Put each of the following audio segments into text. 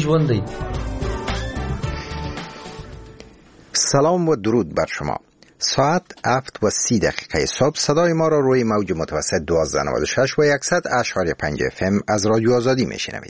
ژوند دی. سلام و درود بر شما. ساعت 7:30 صبح صدای ما را روی موج متوسط 1296 و 100.5 FM از رادیو آزادی میشنوید.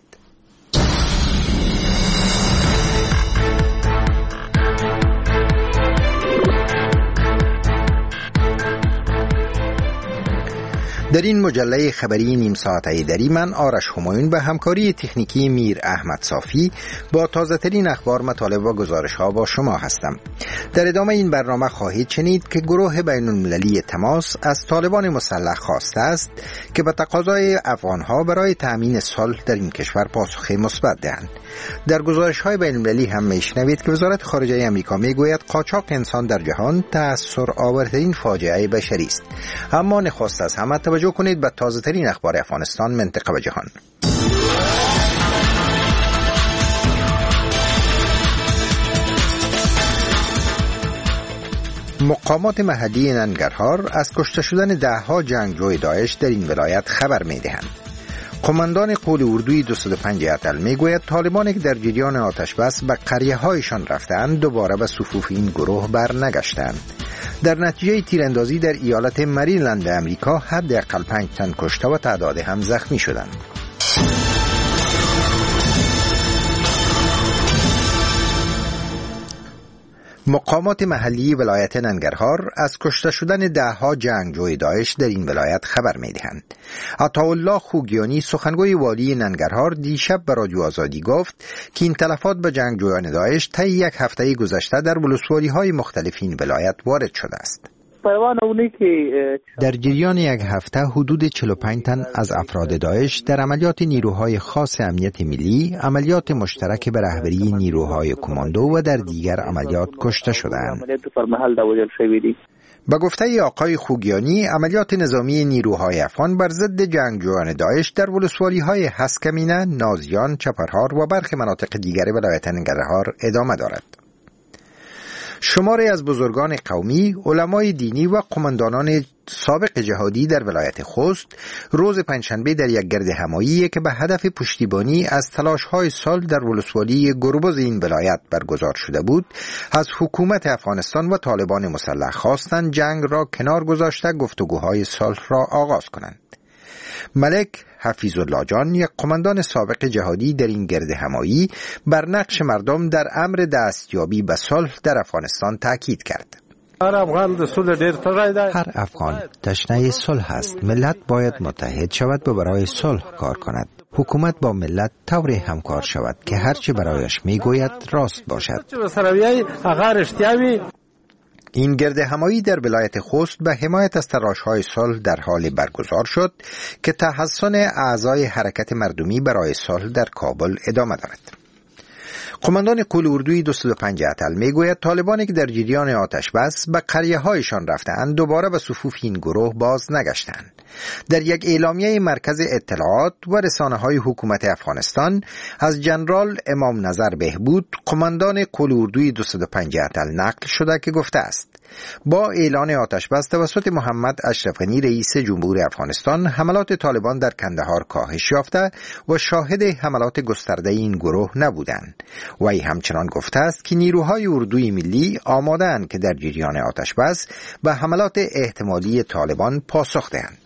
در این مجله خبری نیم ساعته ایدری من آرش همایون به همکاری تکنیکی میر احمد صافی با تازه ترین اخبار، مطالب و گزارش ها با شما هستم. در ادامه این برنامه خواهید شنید که گروه بین المللی تماس از طالبان مسلح خواسته است که به تقاضای افغان ها برای تأمین صلح در این کشور پاسخ مثبت دهند. در گزارش های بین المللی هم میشنوید که وزارت خارجه آمریکا میگوید قاچاق انسان در جهان تأثیر آورترین فاجعه بشری است. اما نخست از همه توجه کنید به تازه ترین اخبار افغانستان، منطقه و جهان. مقامات محلی ننگرهار از کشته شدن دهها جنگجوی داعش در این ولایت خبر می‌دهند. قماندان قول اردوی 205 اتل میگوید طالبانی که در جریان آتش بس به قریه‌هایشان رفتند دوباره به صفوف این گروه برنگشتند. در نتیجه تیراندازی در ایالت مریلند امریکا حداقل 5 تن کشته و تعداد هم زخمی شدند. مقامات محلی ولایت ننگرهار از کشته شدن دهها جنگجوی داعش در این ولایت خبر می‌دهند. عطاالله خوگیانی سخنگوی والی ننگرهار دیشب به رادیو آزادی گفت که این تلفات به جنگجویان داعش طی یک هفته گذشته در ولسوالی‌های مختلف این ولایت وارد شده است. در جریان یک هفته حدود 45 تن از افراد داعش در عملیات نیروهای خاص امنیت ملی، عملیات مشترک به رهبری نیروهای کماندو و در دیگر عملیات کشته شدند. به گفته آقای خوگیانی، عملیات نظامی نیروهای افغان بر ضد جنگجویان داعش در ولسوالی‌های هسکمینه، نازیان، چپرهار و برخی مناطق دیگر ولایت ننگرهار ادامه دارد. شماری از بزرگان قومی، علمای دینی و قماندانان سابق جهادی در ولایت خوست روز پنجشنبه در یک گرد همایی که به هدف پشتیبانی از تلاش‌های صلح در ولسوالی گربز این ولایت برگزار شده بود، از حکومت افغانستان و طالبان مسلح خواستند جنگ را کنار گذاشته گفتگوهای صلح را آغاز کنند. ملک حفیظالله جان، یک قماندان سابق جهادی در این گرد همایی، بر نقش مردم در امر دستیابی به صلح در افغانستان تاکید کرد. هر افغان تشنه صلح است. ملت باید متحد شود و برای صلح کار کند. حکومت با ملت طوری همکار شود که هرچی برایش میگوید راست باشد. این گرد همایی در ولایت خوست به حمایت از تلاش‌های صلح در حال برگزار شد که تحصن اعضای حرکت مردمی برای صلح در کابل ادامه دارد. قماندان قول اردوی 205 اتل میگوید طالبانی که در جریان آتش بس به قریه‌هایشان رفتند دوباره به صفوف این گروه باز نگشتند. در یک اعلامیه مرکز اطلاعات و رسانه‌های حکومت افغانستان از جنرال امام نظر بهبود، قماندان قول اردوی 205 اتل نقل شده که گفته است: با اعلان آتش بس توسط محمد اشرف غنی رئیس جمهور افغانستان، حملات طالبان در کندهار کاهش یافته و شاهد حملات گسترده این گروه نبودند. وی همچنان گفته است که نیروهای اردوی ملی آماده‌اند که در جریان آتش بس به حملات احتمالی طالبان پاسخ دهند.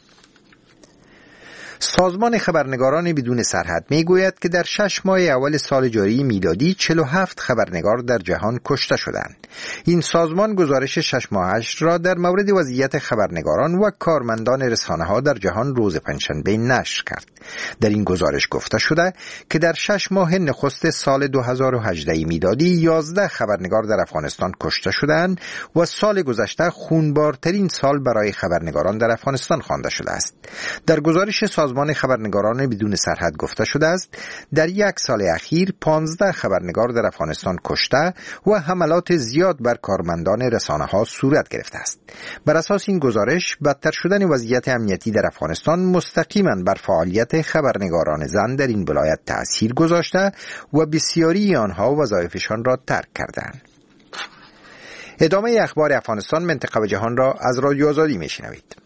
سازمان خبرنگاران بدون سرحد میگوید که در 6 ماه اول سال جاری میلادی 47 خبرنگار در جهان کشته شدند. این سازمان گزارش 6 ماهش را در مورد وضعیت خبرنگاران و کارمندان رسانه‌ها در جهان روز پنجشنبه نشر کرد. در این گزارش گفته شده که در 6 ماه نخست سال 2018 میلادی 11 خبرنگار در افغانستان کشته شدند و سال گذشته خونبارترین سال برای خبرنگاران در افغانستان خوانده شده است. در گزارش سازمان خبرنگاران بدون سرحد گفته شده است در یک سال اخیر 15 خبرنگار در افغانستان کشته و حملات زیاد بر کارمندان رسانه‌ها صورت گرفته است. بر اساس این گزارش بدتر شدن وضعیت امنیتی در افغانستان مستقیما بر فعالیت خبرنگاران زن در این ولایت تأثیر گذاشته و بسیاری آنها وظایفشان را ترک کردند. ادامه اخبار افغانستان، منطقه و جهان را از رادیو آزادی میشنوید.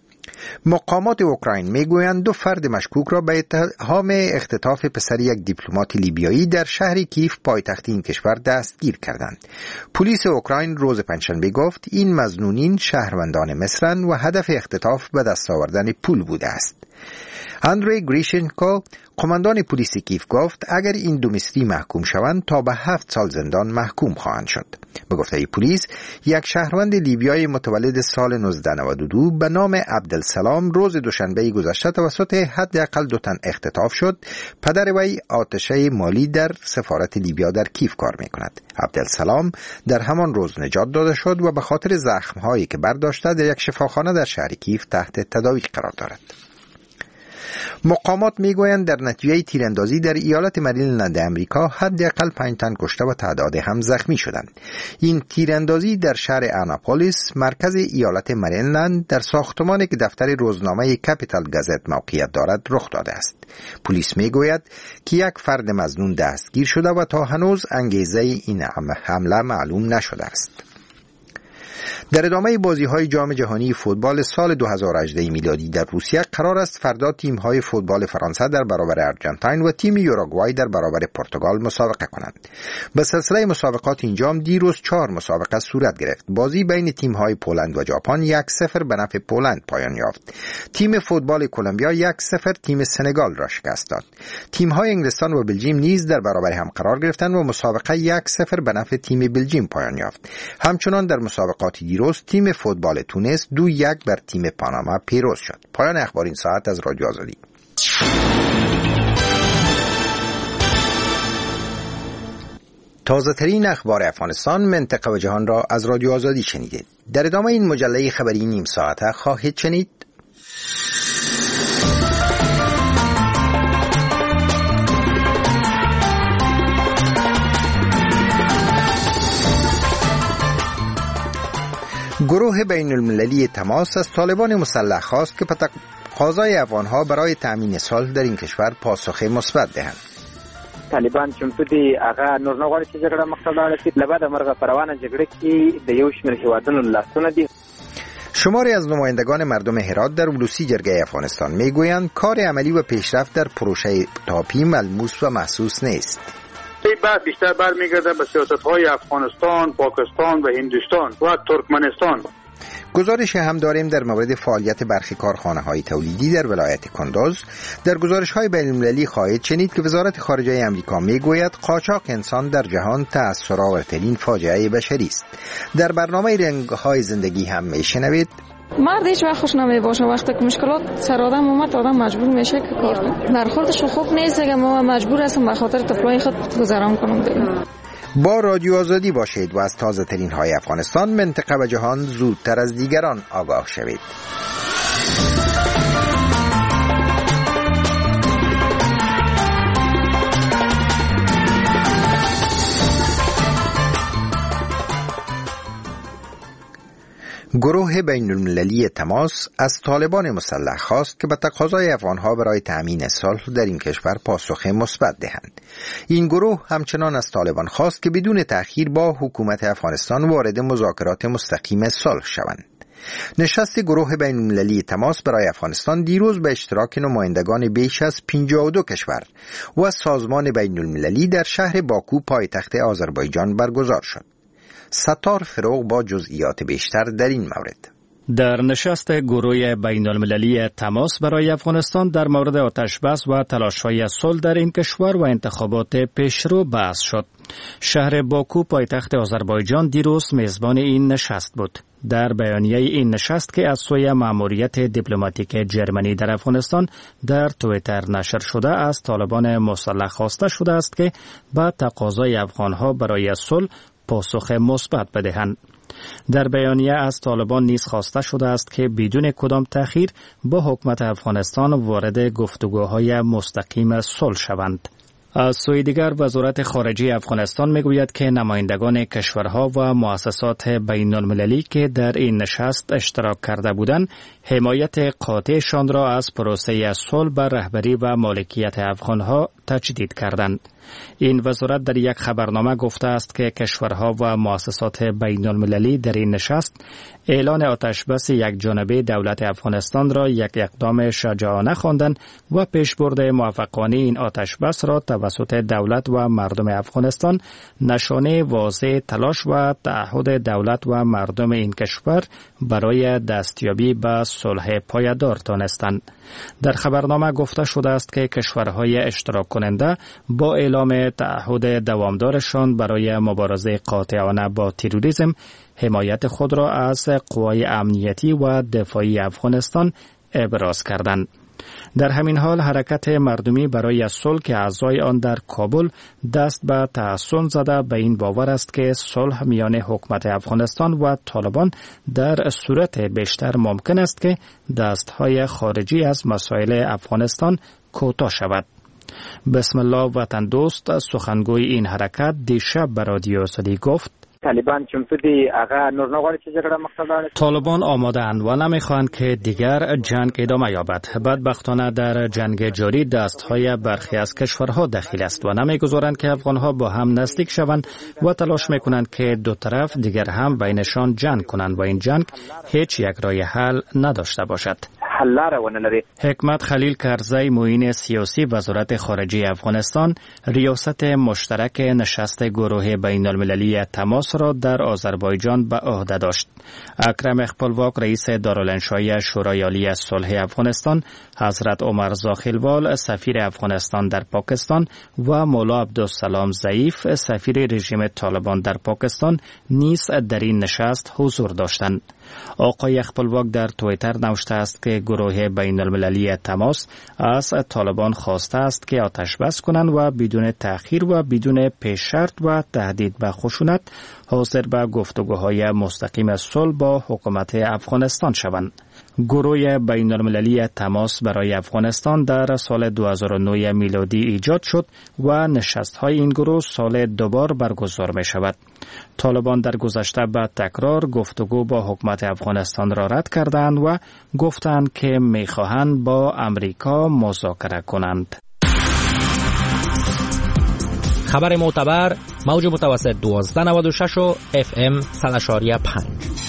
مقامات اوکراین میگویند 2 فرد مشکوک را به اتهام اختطاف پسر یک دیپلمات لیبیایی در شهر کیف پایتخت این کشور دستگیر کردند. پلیس اوکراین روز پنجشنبه گفت این مظنونین شهروندان مصرند و هدف اختطاف به دست آوردن پول بوده است. اندری گریشنکو قماندان پلیس کیف گفت اگر این 2 مصری محکوم شوند تا به 7 سال زندان محکوم خواهند شد. به گفته پلیس یک شهروند لیبیایی متولد سال 1992 به نام عبدالسلام روز دوشنبه گذشته توسط حداقل 2 تن اختطاف شد. پدر وی آتشه مالی در سفارت لیبیا در کیف کار می‌کند. عبدالسلام در همان روز نجات داده شد و به خاطر زخم‌هایی که برداشته در یک شفاخانه در شهر کیف تحت تداوی قرار دارد. مقامات میگویند در نتیجه تیراندازی در ایالت مریلند امریکا حداقل 5 تن کشته و تعداد هم زخمی شدند. این تیراندازی در شهر آناپولیس مرکز ایالت مریلند در ساختمانی که دفتر روزنامه کپیتال گازت موقعیت دارد رخ داده است. پلیس میگوید که یک فرد مظنون دستگیر شده و تا هنوز انگیزه این حمله معلوم نشده است. در ادامه بازی‌های جام جهانی فوتبال سال 2018 میلادی در روسیه قرار است فردا تیم‌های فوتبال فرانسه در برابر ارژانتین و تیم یوروگوای در برابر پرتغال مسابقه کنند. به سلسله مسابقات این جام دیروز 4 مسابقه صورت گرفت. بازی بین تیم‌های پولند و ژاپن 1-0 به نفع پولند پایان یافت. تیم فوتبال کلمبیا 1-0 تیم سنگال را شکست داد. تیم‌های انگلستان و بلژیم نیز در برابر هم قرار گرفتند و مسابقه 1-0 به نفع تیم بلژیم پایان یافت. همچنان در مسابقات دیروز تیم فوتبال تونس 2-1 بر تیم پاناما پیروز شد. پایان اخبار این ساعت از رادیو آزادی. تازه ترین اخبار افغانستان، منطقه و جهان را از رادیو آزادی شنیدید. در ادامه این مجله خبری نیم ساعته خواهید شنید: گروه بین المللی تماس از طالبان مسلح خواست که به تقاضای افغانها برای تأمین صلح در این کشور پاسخ مثبت دهند. طالبان چمتو دي هغه نور نه غواړي چې جګړه مخته لاړه شي. له بعد مرغه پروانه جګړه کې د یو شمېر هیوادونو لاسونه دي. شماری از نمایندگان مردم هرات در ولوسی جرگه افغانستان میگویند کار عملی و پیشرفت در پروژه تاپی ملموس و محسوس نیست. بعد بیشتر برمیگرده به سیاست‌های افغانستان، پاکستان و هندوستان و ترکمنستان. گزارش هم داریم در مورد فعالیت برخی کارخانه‌های تولیدی در ولایت کندوز. در گزارش‌های بین‌المللی خواهید شنید که وزارت خارجه آمریکا میگوید قاچاق انسان در جهان تأثیرآورترین فاجعه بشری است. در برنامه رنگ‌های زندگی هم میشنوید مرد هیچ وقت خوش نمیباشه وقتی که مشکلات سر آدم اومد آدم مجبور میشه که کار کنه. در خودش خوب نیست که ما مجبور هستیم به خاطر طفلای خود گذران کنیم دیگه. با رادیو آزادی باشید و از تازه ترین های افغانستان، منطقه و جهان زودتر از دیگران آگاه شوید. گروه بین المللی تماس از طالبان مسلح خواست که به تقاضای افغانها برای تأمین صلح در این کشور پاسخ مثبت دهند. این گروه همچنان از طالبان خواست که بدون تأخیر با حکومت افغانستان وارد مذاکرات مستقیم صلح شوند. نشست گروه بین المللی تماس برای افغانستان دیروز به اشتراک نمایندگان بیش از 52 کشور و سازمان بین المللی در شهر باکو پایتخت آذربایجان برگزار شد. ستار فروغ با جزئیات بیشتر در این مورد. در نشست گروه بین المللی تماس برای افغانستان در مورد آتش‌بس و تلاش‌های صلح در این کشور و انتخابات پیشرو بحث شد. شهر باکو پایتخت آذربایجان دیروز میزبان این نشست بود. در بیانیه این نشست که از سوی مأموریت دیپلماتیک جرمنی در افغانستان در توییتر نشر شده از طالبان مسلح خواسته شده است که با تقاضای افغانها برای صلح پاسخ مثبت بدهند. در بیانیه از طالبان نیز خواسته شده است که بدون کدام تأخیر با حکومت افغانستان وارد گفتگوهای مستقیم صلح شوند. از سوی دیگر وزارت خارجه افغانستان میگوید که نمایندگان کشورها و مؤسسات بین المللی که در این نشست اشتراک کرده بودند حمایت قاطعشان را از پروسه صلح بر رهبری و مالکیت افغانها تجدید کردند. این وزارت در یک خبرنامه گفته است که کشورها و مؤسسات بین المللی در این نشست اعلان آتشبس یک جانبه دولت افغانستان را یک اقدام شجاعانه خواندند و پیشبرد موفقانه این آتشبس را توسط دولت و مردم افغانستان نشانه واضح تلاش و تعهد دولت و مردم این کشور برای دستیابی به صلح پایدار دانستند. در خبرنامه گفته شده است که کشورهای اشتراک کننده با اعلام تعهد دوامدارشان برای مبارزه قاطعانه با تروریسم حمایت خود را از قوای امنیتی و دفاعی افغانستان ابراز کردند. در همین حال حرکت مردمی برای صلح که اعضای آن در کابل دست به تحسن زده به این باور است که صلح میان حکومت افغانستان و طالبان در صورت بیشتر ممکن است که دستهای خارجی از مسائل افغانستان کوتاه شود. بسم الله وطن دوست سخنگوی این حرکت دیشب به رادیو صدی گفت طالبان چمتودی آقا نور نغواړي چې جګړه مقصد طالبان آماده‌اند و نمی‌خواهند که دیگر جنگ ادامه یابد. بدبختانه در جنگ جاری دستهای برخی از کشورها دخیل است و نمی‌گذارند که افغانها با هم نزدیک شوند و تلاش می‌کنند که دو طرف دیگر هم بینشان جنگ کنند و این جنگ هیچ یک راه حل نداشته باشد. حکمت خلیل کرزی معین سیاسی وزارت خارجه افغانستان ریاست مشترک نشست گروه بین المللی تماس را در آذربایجان به عهده داشت. اکرم اخپلواک رئیس دارالانشای شورای عالی صلح افغانستان، حضرت عمر زاخیلوال سفیر افغانستان در پاکستان و مولا عبدالسلام ضعیف سفیر رژیم طالبان در پاکستان نیز در این نشست حضور داشتند. آقای اخپلواک در توییتر نوشته است که گروه بین المللی تماس از طالبان خواسته است که آتش بس کنند و بدون تأخیر و بدون پیش شرط و تهدید به خشونت حاضر به گفتگوهای مستقیم صلح با حکومت افغانستان شوند. گروه بین المللی تماس برای افغانستان در سال 2009 میلادی ایجاد شد و نشست‌های این گروه سال دوبار برگزار می شود. طالبان در گذشته به تکرار گفتگو با حکومت افغانستان را رد کردند و گفتند که می خواهند با امریکا مذاکره کنند. خبر معتبر موج متوسط 1296 و FM 100.5.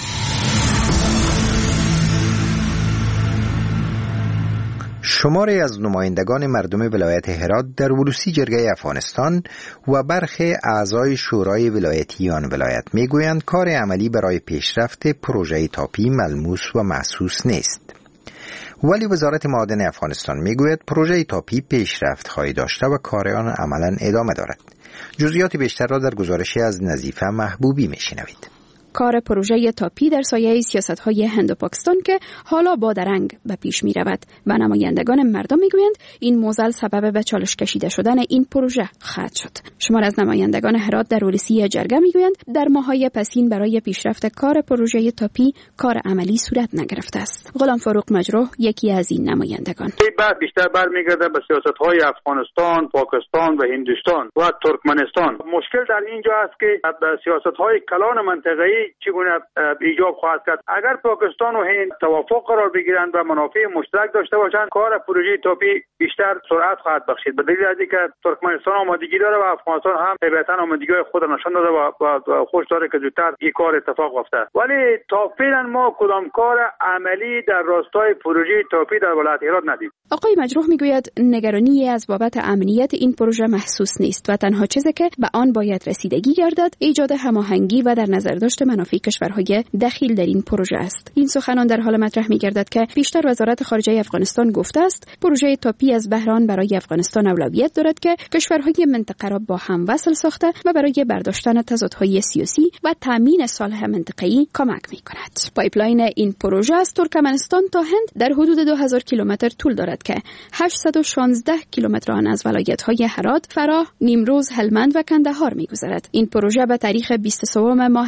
شماری از نمایندگان مردم ولایت هرات در ولوسی جرگه افغانستان و برخی اعضای شورای ولایتی آن ولایت میگویند کار عملی برای پیشرفت پروژه تاپی ملموس و محسوس نیست. ولی وزارت معادن افغانستان میگوید پروژه تاپی پیشرفت خواهی داشته و کار آن عملا ادامه دارد. جزئیات بیشتر را در گزارشی از نظیفه محبوبی میشنوید. کار پروژه تاپی در سایه سیاست‌های هند و پاکستان که حالا با درنگ به پیش می‌رود و نمایندگان مردم می‌گویند این موزل سبب به چالش کشیده شدن این پروژه خواهد شد. شمار از نمایندگان هرات در ولوسی جرگه می‌گویند در ماه‌های پسین برای پیشرفت کار پروژه تاپی کار عملی صورت نگرفته است. غلام فاروق مجروح یکی از این نمایندگان. این بحث بیشتر برمیگرده به سیاست‌های افغانستان، پاکستان و هندوستان و ترکمنستان. مشکل در اینجا است که سیاست‌های کلان منطقه‌ای چگونه ایجاب خواهد کرد. اگر پاکستان و هند توافق قرار بگیرند و منافع مشترک داشته باشند کار پروژه تاپی بیشتر سرعت خواهد بخشید. به دلیل از اینکه ترکمنستان آمادگی داره و افغانستان هم طبیعتاً آمادگی خود را نشان داده و خوش داره که زودتر این کار اتفاق بیفته. ولی تا فعلا ما کدام کار عملی در راستای پروژه تاپی در ولایت هرات ندید. آقای مجروح میگوید نگرانی از بابت امنیت این پروژه محسوس نیست و تنها چیزی که به آن باید رسیدگی گردد ایجاد هماهنگی و در نظر داشت منافع کشورهای دخیل در این پروژه است. این سخنان در حال مطرح می‌گردد که پیشتر وزارت خارجه افغانستان گفته است پروژه تاپی از بحران برای افغانستان اولویت دارد که کشورهای منطقه را با هم وصل ساخته و برای برداشتن تضادهای سیاسی و تامین صلح منطقه‌ای کمک می‌کند. پایپلاین این پروژه از ترکمنستان تا هند در حدود 2000 کیلومتر طول دارد که 816 کیلومتر آن از ولایت‌های هرات، فراه، نیمروز، هلمند و کندهار می‌گذرد. این پروژه به تاریخ 23 ماه فوریه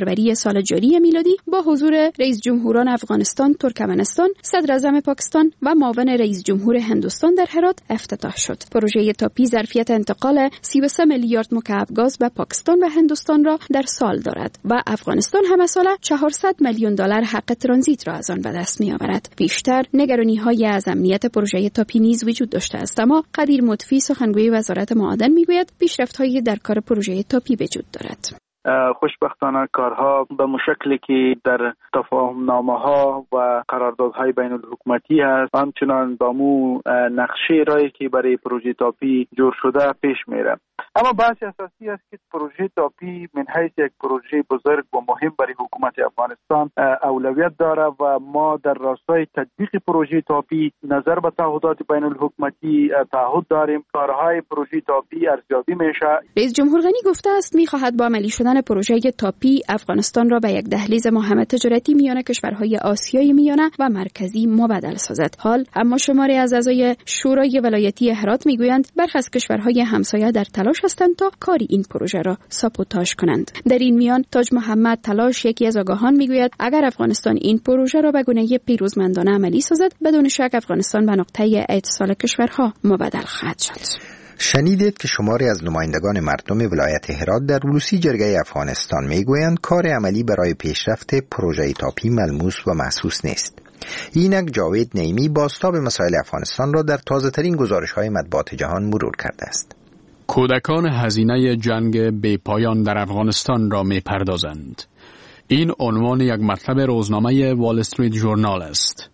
فروری سال جاری میلادی با حضور رئیس جمهوران افغانستان، ترکمنستان، صدر اعظم پاکستان و معاون رئیس جمهور هندوستان در هرات افتتاح شد. پروژه تاپی ظرفیت انتقال 33 میلیارد مکعب گاز به پاکستان و هندوستان را در سال دارد و افغانستان هم ساله 400 میلیون دلار حق ترانزیت را از آن به دست می‌آورد. بیشتر نگرانی‌های از امنیت پروژه تاپی نیز وجود داشته است، اما قدیر مطفی سخنگوی وزارت معادن میگوید پیشرفت‌های در کار پروژه تاپی وجود دارد. خوشبختانه کارها به مشکلی که در تفاهم‌نامه‌ها و قراردادهای بین الحکومتی هست، همچنان با مو نقشه رایی که برای پروژه تاپی جور شده پیش میره. اما بحث اساسی است که پروژه تاپی من حیث یک پروژه بزرگ و مهم برای حکومت افغانستان اولویت داره و ما در راستای تطبیق پروژه تاپی نظر به تعهدات بین الحکومتی تعهد داریم. کارهای پروژه تاپی ارزیابی میشه. رئیس جمهور غنی گفته است می‌خواهد با عملی شدن پروژه تاپی افغانستان را به یک دهلیز مهم تجارتی میان کشورهای آسیای میانه و مرکزی مبدل سازد. حال اما شماری از اعضای شورای ولایتی هرات میگویند برخی از کشورهای همسایه در تلاش هستند تا کاری این پروژه را ساپوتاژ کنند. در این میان تاج محمد تلاش، یکی از آگاهان، میگوید اگر افغانستان این پروژه را به گونه پیروزمندانه عملی سازد بدون شک افغانستان به نقطه اتصال کشورها مبدل خواهد شد. شنیدید که شماری از نمایندگان مردم ولایت هرات در روسی جرگه افغانستان میگویند کار عملی برای پیشرفت پروژه تاپی ملموس و محسوس نیست. اینک جاوید نعیمی بازتاب مسائل افغانستان را در تازه‌ترین گزارش‌های مطبوعات جهان مرور کرده است. کودکان هزینه جنگ بی‌پایان در افغانستان را می‌پردازند. این عنوان یک مطلب روزنامه وال استریت ژورنال است.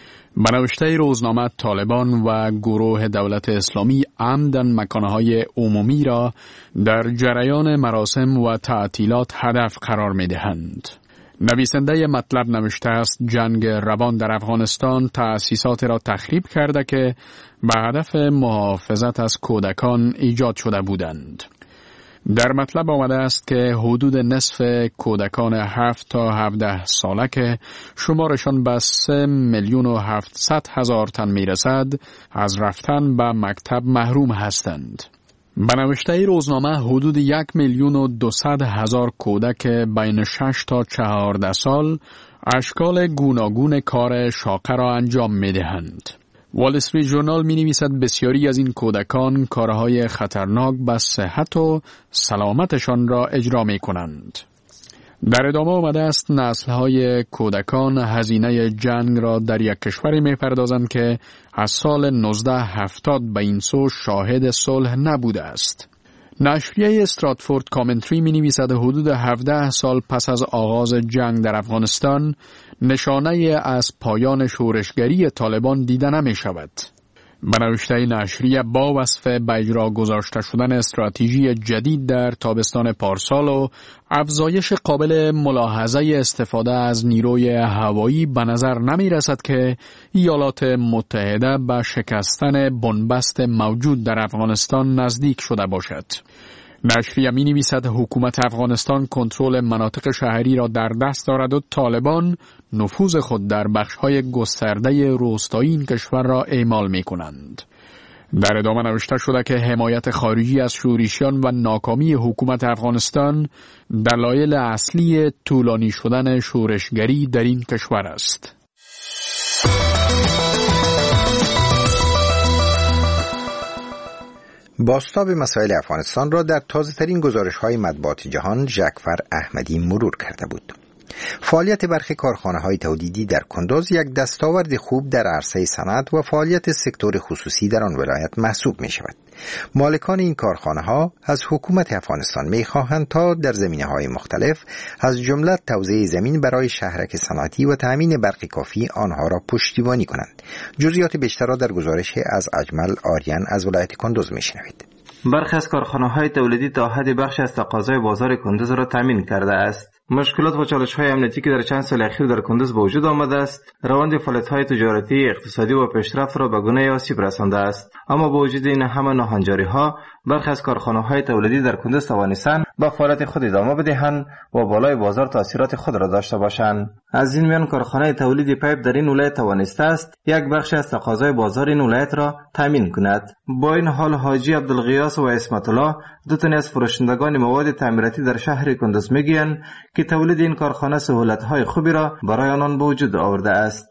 به نوشته روزنامه طالبان و گروه دولت اسلامی عمدن مکانهای عمومی را در جریان مراسم و تعطیلات هدف قرار می‌دهند. نویسنده مطلب نوشته است جنگ روان در افغانستان تأسیسات را تخریب کرده که به هدف محافظت از کودکان ایجاد شده بودند. در مطلب آمده است که حدود نصف کودکان 7 تا 17 ساله که شمارشان به 3,700,000 تن میرسد از رفتن به مکتب محروم هستند. به نوشته روزنامه حدود 1,200,000 کودک بین 6 تا 14 سال اشکال گوناگون کار شاقه را انجام می دهند. وال استریت ژورنال می نویسد بسیاری از این کودکان کارهای خطرناک به صحت و سلامتشان را اجرا می کنند. در ادامه آمده است نسل‌های کودکان هزینه جنگ را در یک کشوری می‌پردازند که از سال 1970 به این سو شاهد صلح نبوده است. نشریه استراتفورد کامنتری می‌نویسد حدود 17 سال پس از آغاز جنگ در افغانستان نشانه از پایان شورشگری طالبان دیده نمی‌شود. به نوشته نشریه با وصف به اجرا گذاشته شدن استراتژی جدید در تابستان پارسال و افزایش قابل ملاحظه استفاده از نیروی هوایی به نظر نمی رسد که ایالات متحده به شکستن بنبست موجود در افغانستان نزدیک شده باشد. نشریه می نویسد حکومت افغانستان کنترل مناطق شهری را در دست دارد و طالبان نفوذ خود در بخش‌های گسترده روستایی این کشور را اعمال می کنند. در ادامه نوشته شده که حمایت خارجی از شورشیان و ناکامی حکومت افغانستان دلایل اصلی طولانی شدن شورشگری در این کشور است. بازتاب مسائل افغانستان را در تازه‌ترین گزارش‌های مطبوعات جهان ژکفر احمدی مرور کرده بود. فعالیت برخی کارخانه‌های تولیدی در کندوز یک دستاورد خوب در عرصه صنعت و فعالیت سکتور خصوصی در آن ولایت محسوب می‌شود. مالکان این کارخانه‌ها از حکومت افغانستان می‌خواهند تا در زمینه‌های مختلف از جمله توزیع زمین برای شهرک صنعتی و تأمین برق کافی آنها را پشتیبانی کنند. جزئیات بیشتر را در گزارش از اجمل آریان از ولایت کندوز می‌شنوید. برخی از کارخانه‌های تولیدی تا حد بخش از تقاضای بازار کندوز را تامین کرده است. مشکلات و چالش‌های امنیتی که در چند سال اخیر در کندوز به وجود آمده است، روند فعالیت‌های تجارتی، اقتصادی و پیشرفت را به گونه آسیب رسانده است. اما با وجود این همه ناهنجاری‌ها، برخی از کارخانه‌های تولیدی در کندز توانستند به فعالیت خود ادامه بدهند و بالای بازار تاثیرات خود را داشته باشند. از این میان کارخانه تولید پیپ در این ولایت توانسته است یک بخش از تقاضای بازار این ولایت را تامین کند. با این حال حاجی عبدالغیاث و اسمت الله، دو تن از فروشندگان مواد تعمیراتی در شهر کندز میگویند که تولید این کارخانه سهولت‌های خوبی را برای آنان به وجود آورده است.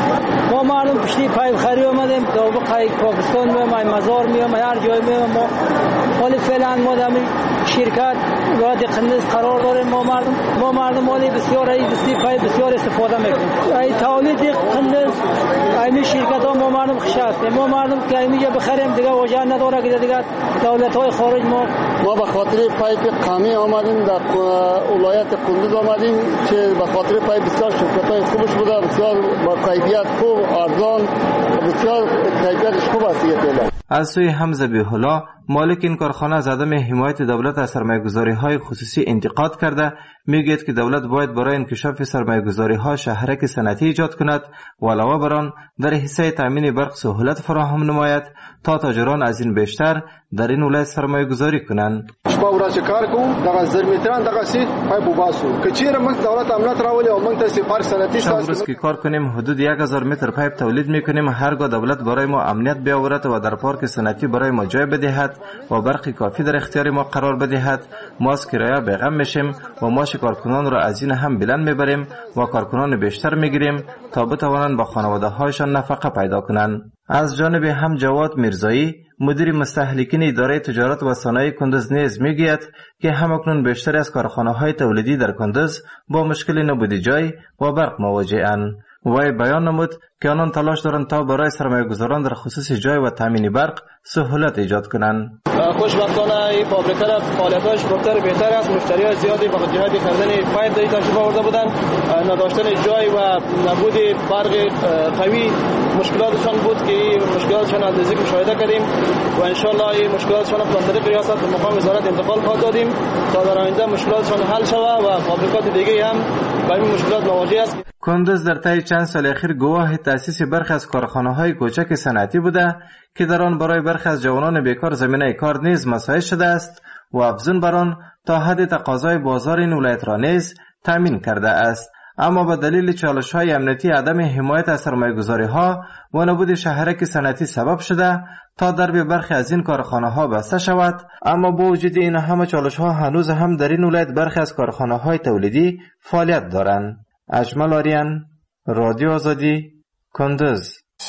ما مردم پشتی پایپ خرید آمدیم، تا پاکستان میام، مزار میام، هر جای میام. ما حالی فعلا ما در شرکت ولایت کندز قرار داریم. ما مردم حالی بسیار از پایپ بسیار استفاده میکنیم. ای تولید کندز، این شرکت ها ما مردم خوش هستیم. ما مردم که اینجا بخریم دیگه وجه نداره که دیگه دولت های خارج ما به خاطر پایپ قامی آمدیم در ولایت کندز آمدیم که به خاطر پایپ بسیار شرکت های خوبش بوده، بسیار با کیفیت خوب، ارزان، بسیار کیفیتش خوب است. از سوی حمزه بی‌حلا، مالک این کارخانه از عدم حمایت دولت از سرمایه‌گذاری‌های خصوصی انتقاد کرده، میگوید که دولت باید برای انکشاف سرمایه‌گذاری‌ها شهرک صنعتی ایجاد کند و علاوه بر آن در حصه تامین برق سهولت فراهم نماید تا تاجران از این بیشتر در این ولایت سرمایه‌گذاری کنند. شپه ورځ کار کوو، دغه زرمتران دغه سي پایپ وباسو که چیرې موږ دولت امنیت راولي او موږ ته سپار صنعتي شب که کار کنیم حدود 1000 متر پایپ تولید میکنیم. هرگاه دولت برای ما امنیت بیاورد و در پارک صنعتی برای ما جای بدهد و برق کافی در اختیار ما قرار بدهد، ما از کرایه بیغم میشیم و معاش کارکنان را از این هم بلند میبریم و کارکنان بیشتر میگیریم تا بتوانند با خانواده هایشان نفقه پیدا کنند. از جانب هم جواد میرزایی، مدیر مستهلکین اداره تجارت و صنایع کندز نیز میگوید که همکنون بیشتر از کارخانه‌های تولیدی در کندز با مشکل نبود جای و برق مواجه‌اند. وی بیان نمود که آنان تلاش دارند تا برای سرمایه‌گذاران در خصوص جای و تامین برق سهولت ایجاد کنند. خوشبختانه این فابریکه را فعالیت‌هاش بهتر است. مشتریان زیادی به جهت خریدن پایپ در تجربه آورده بودند. نداشتن جای و نبود برق قوی مشکلاتشان بود که این مشکلاتشان از نزدیک مشاهده کردیم و ان شاء الله این مشکلاتشان را از طریق ریاست به مقام وزارت انتقال خواهد دادیم تا در آینده مشکلاتشان حل شود و فابریکات دیگه هم با این مشکلات مواجه است. کندز در طی چند سال اخیر گواه تأسیس برخی از کارخانه‌های کوچک صنعتی بوده که در آن برای برخی از جوانان بیکار زمینه کار نیز مساعد شده است و افزون بر آن تا حد تقاضای بازار این ولایت را نیز تامین کرده است. اما به دلیل چالش‌های امنیتی، عدم حمایت از سرمایه‌گذاری‌ها و نبود شهرک صنعتی سبب شده تا درب برخی از این کارخانه‌ها بسته شود. اما با وجود این همه چالش‌ها هنوز هم در این ولایت برخی از کارخانه‌های تولیدی فعالیت دارند. اجمل آریان، رادیو آزادی، کندز.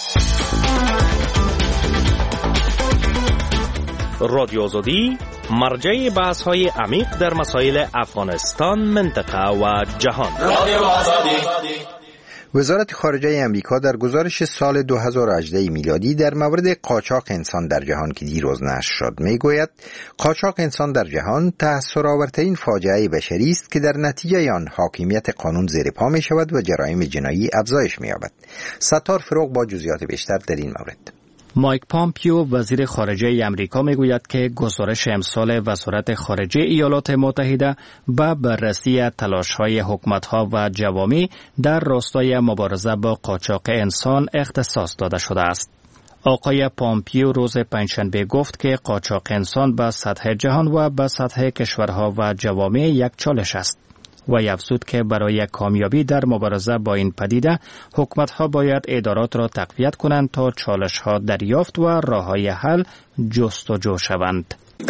رادیو آزادی مرجع بحث‌های عمیق در مسائل افغانستان، منطقه و جهان. رادیو آزادی. وزارت خارجه امریکا در گزارش سال 2018 میلادی در مورد قاچاق انسان در جهان که دیروز نشر شد میگوید قاچاق انسان در جهان تأثیرآورترین فاجعه بشری است که در نتیجه آن حاکمیت قانون زیر پا می شود و جرایم جنایی افزایش می یابد. ستار فروغ با جزئیات بیشتر در این مورد. مایک پامپیو وزیر خارجه امریکا میگوید که گزارش امسال وزارت خارجه ایالات متحده به بررسی تلاش‌های حکومت‌ها و جوامع در راستای مبارزه با قاچاق انسان اختصاص داده شده است. آقای پامپیو روز پنجشنبه گفت که قاچاق انسان به سطح جهان و به سطح کشورها و جوامع یک چالش است. و افزود که برای کامیابی در مبارزه با این پدیده حکومت‌ها باید ادارات را تقویت کنند تا چالش‌ها دریافت و راه‌های حل جستجو شوند.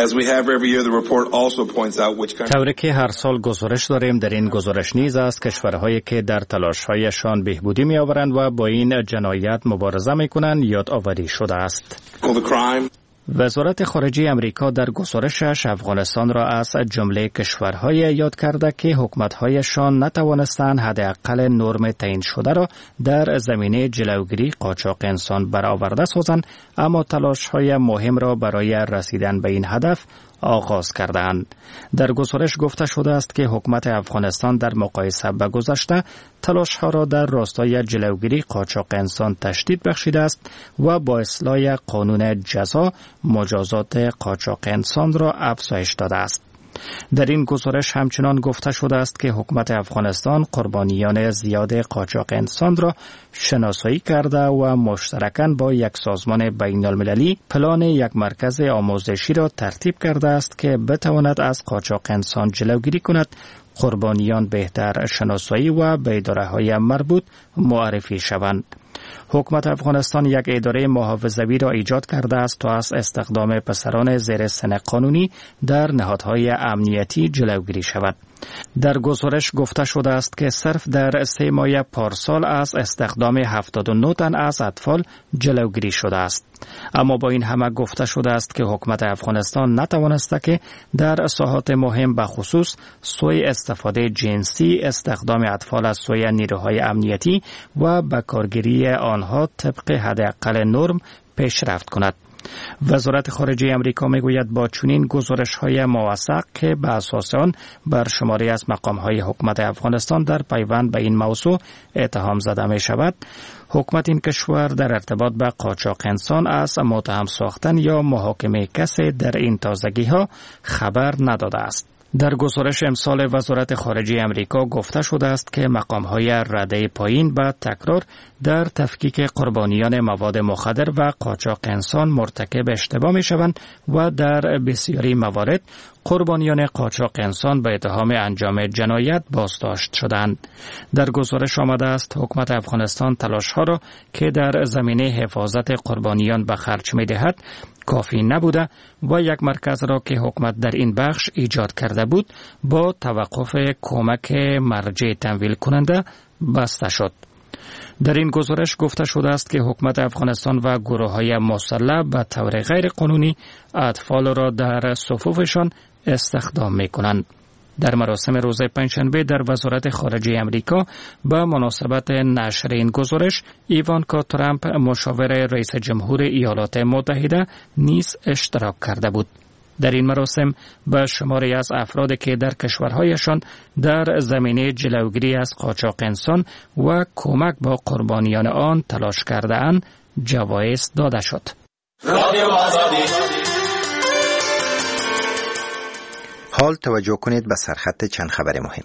طوری که هر سال گزارش داریم، در این گزارش نیز است کشورهایی که در تلاش‌هایشان بهبودی می‌آورند و با این جنایت مبارزه می‌کنند یادآوری شده است. وزارت خارجه امریکا در گزارشش افغانستان را از جمله کشورهای یاد کرده که حکومت‌هایشان نتوانستند حداقل نرم تعیین شده را در زمینه جلوگیری قاچاق انسان برآورده سازند، اما تلاش‌های مهم را برای رسیدن به این هدف آغاز کردند. در گزارش گفته شده است که حکومت افغانستان در مقایسه با گذشته تلاش‌ها را در راستای جلوگیری قاچاق انسان تشدید بخشیده است و با اصلاح قانون جزا مجازات قاچاق انسان را افزایش داده است. در این گزارش همچنان گفته شده است که حکومت افغانستان قربانیان زیاد قاچاق انسان را شناسایی کرده و مشترکاً با یک سازمان بین المللی پلان یک مرکز آموزشی را ترتیب کرده است که بتواند از قاچاق انسان جلوگیری کند، قربانیان بهتر شناسایی و به اداره‌های مربوط معرفی شوند. حکومت افغانستان یک اداره محافظوی را ایجاد کرده است تا از استخدام پسران زیر سن قانونی در نهادهای امنیتی جلوگیری شود. در گزارش گفته شده است که صرف در 3 ماه پارسال از استخدام 79 تن از اطفال جلوگیری شده است. اما با این همه گفته شده است که حکومت افغانستان نتوانسته که در ساحات مهم به خصوص سوء استفاده جنسی، استخدام اطفال از سوی نیروهای امنیتی و به کارگیری آنها طبق حداقل نرم پیشرفت کند. وزارت خارجه امریکا میگوید با چنین گزارش‌های موثق که به اساس آن بر شماری از مقام‌های حکومت افغانستان در پیوند به این موضوع اتهام زده می شود، حکومت این کشور در ارتباط به قاچاق انسان از متهم ساختن یا محاکمه کسی در این تازگی‌ها خبر نداده است. در گزارش امسال وزارت خارجه امریکا گفته شده است که مقام‌های رده پایین به تکرار در تفکیک قربانیان مواد مخدر و قاچاق انسان مرتکب اشتباه می‌شوند و در بسیاری موارد قربانیان قاچاق انسان به اتهام انجام جنایت بازداشت شدند. در گزارش آمده است حکومت افغانستان تلاش‌ها را که در زمینه حفاظت قربانیان به خرج می‌دهد کافی نبوده و یک مرکز را که حکومت در این بخش ایجاد کرده بود با توقف کمک مرجع تمویل کننده بسته شد. در این گزارش گفته شده است که حکومت افغانستان و گروه‌های مسلح به طور غیر قانونی اطفال را در صفوفشان استخدام می‌کنند. در مراسم روز پنجشنبه در وزارت خارجه امریکا به مناسبت نشر این گزارش، ایوانکا ترامپ مشاور رئیس جمهور ایالات متحده نیز اشتراک کرده بود. در این مراسم به شماری از افرادی که در کشورهایشان در زمینه جلوگیری از قاچاق انسان و کمک با قربانیان آن تلاش کرده‌اند جوایز داده شد. حال توجه کنید به سرخط چند خبر مهم.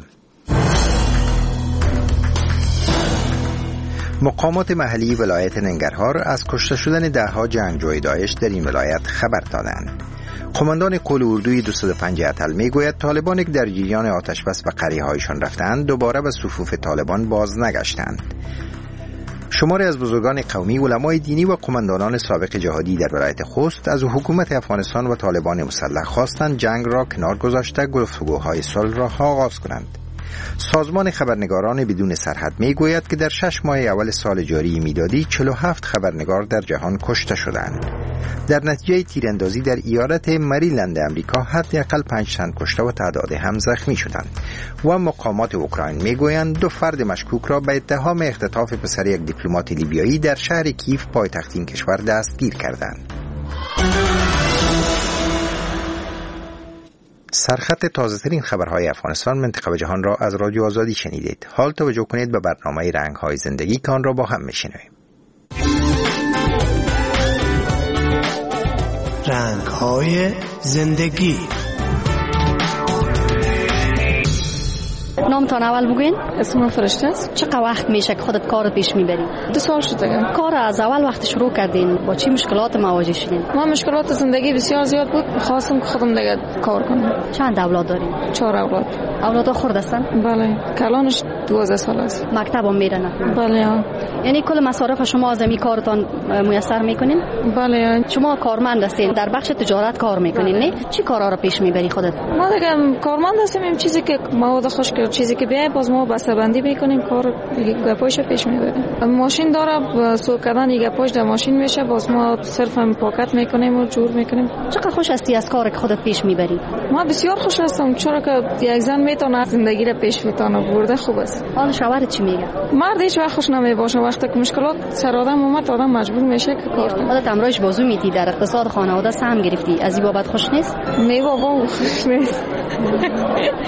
مقامات محلی ولایت ننگرهار از کشته شدن ده‌ها جنگجوی داعش در این ولایت خبر دادند. قماندان قول اردوی 205 اتل میگوید طالبان که در جریان آتش بس به قریه‌هایشان رفتند دوباره به صفوف طالبان باز نگشتند. شماری از بزرگان قومی، علمای دینی و قماندانان سابق جهادی در ولایت خوست از حکومت افغانستان و طالبان مسلح خواستند جنگ را کنار گذاشته گفتگوهای صلح را آغاز کنند. سازمان خبرنگاران بدون سرحد میگوید که در 6 ماه اول سال جاری میلادی 47 خبرنگار در جهان کشته شدند. در نتیجه تیراندازی در ایالت مریلند امریکا حداقل 5 تن کشته و تعداد هم زخمی شدند و مقامات اوکراین میگویند 2 فرد مشکوک را به اتهام اختطاف پسر یک دیپلمات لیبیایی در شهر کیف پایتخت این کشور دستگیر کردند. سرخط تازه‌ترین خبرهای افغانستان، منطقه و جهان را از رادیو آزادی شنیدید. حال توجه کنید به برنامه رنگ‌های زندگی که آن را با هم میشنویم. رنگ‌های زندگی. نامتان اول بگوین؟ اسم فرشته است. چقدر وقت میشه که خودت کارت پیش میبری؟ 2 سال شده. کار از اول وقت شروع کردین با چی مشکلات مواجه شدین؟ ما مشکلات زندگی بسیار زیاد بود، خواستم که خودم دیگه کار کنم. چند اولاد دارین؟ 4 اولاد. اولادا خرد هستن؟ بله. کلانش 12 سال است. مکتب هم میرن؟ بله. یعنی کل مصارف شما از این کارتان میسر میکنین؟ بله. شما کارمند هستین، در بخش تجارت کار میکنین، نه؟ چی کارا رو پیش میبری خودت؟ ما دیگه کارمند هستیم، این چیزی که مواد خشک چیزی که بیای باز ما بسته‌بندی میکنیم، کار دیگه گپایش پیش میبریم. ماشین داره سوق کردن دیگه پاش در ماشین میشه، باز ما صرف هم پاکت میکنیم و جور میکنیم. چقدر خوش هستی از کاری که خودت پیش میبری؟ ما بسیار خوش هستم، چرا که یک زن میتونه زندگی رو پیش بتونه برده خوب است. حال شوهرت چی میگه؟ مرد هیچ وقت خوش نمیباشه، وقتی که مشکلات سر آدم اومد آدم مجبور میشه که کار کنه. خودت امروز بازو میدی در اقتصاد خانواده سهم گرفتی، از این بابت خوش نیست؟ نه بابا خوش نیست.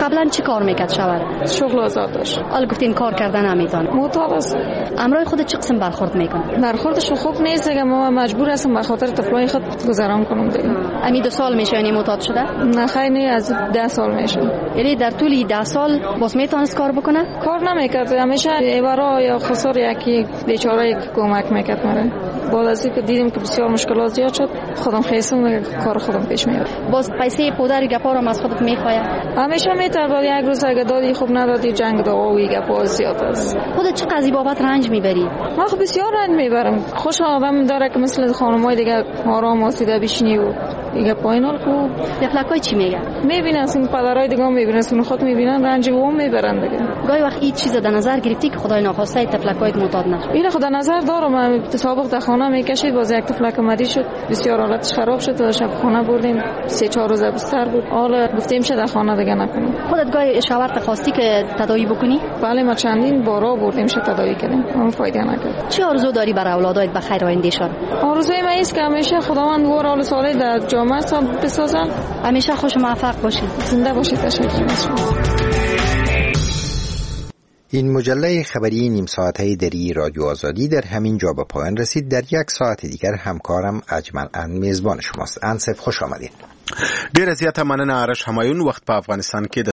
قبلا چی کار میکرد شوهر؟ شغل آزاد داشت. حالا گفتین کار کردن نمیتونه. معتاد است. امرای خود چه قسم برخورد میکنه؟ برخوردش خوب نیست دیگه. ما مجبور هستم به خاطر طفلای خود گذران کنم دیگه. امی 2 سال میشه یعنی معتاد شده؟ نه خیر نه، از 10 سال میشه. یعنی در طول 10 سال باز میتونست کار بکنه؟ کار نمیکرد. همیشه ایوارا یا خسار یکی بیچاره کمک میکرد مره. بعد از اینکه دیدیم که بسیار مشکلات زیاد شد، خودم خواستم کار خودم پیش میاد. باز پیسه پدر گپا رو از خودت میخواد؟ همیشه میتر، ولی یک روز اگه دادی خوب ندادی جنگ دعوا و گپا زیاد است. خودت چه قضیه بابت رنج میبری؟ من خب بسیار رنج میبرم. خوش آدم داره که مثل خانمای دیگه آرام واسیده بشینی و دیگه پایینال کو دفلکای چی میگه؟ میبینن سن پدرای دیگه میبینن خود میبینن رنج و میبرن دیگه. گاهی وقت این چیز در نظر گرفتی که خدای ناخواسته تفلکای معتاد نشه؟ اینو خدا نظر دارم. من سابق در خانه میکشید، باز یک تفلک مریض شد، بسیار حالتش خراب شد و شب خانه بردیم 3-4 روز بستر بود. حالا گفتیم شه در خانه دیگه نکنیم. خودت گاهی شاورت خواستی که تداوی بکنی؟ بله ما چندین بارا بردیم شه تداوی کردیم، اما فایده نکرد. چه آرزو داری برای اولادت به خیر آینده شان؟ آرزوی من است که همیشه خداوند ور حال ساله در جامعه سب بسازن. همیشه خوش و موفق باشید. زنده باشید. تشکر. این مجله خبری نیم ساعته دری رادیو آزادی در همین جا به پایان رسید. در 1 ساعت دیگر همکارم اجمل میزبان شماست. انصف خوش آمدین. ډیر زیاته مننه آرش همایون. وخت په افغانستان کې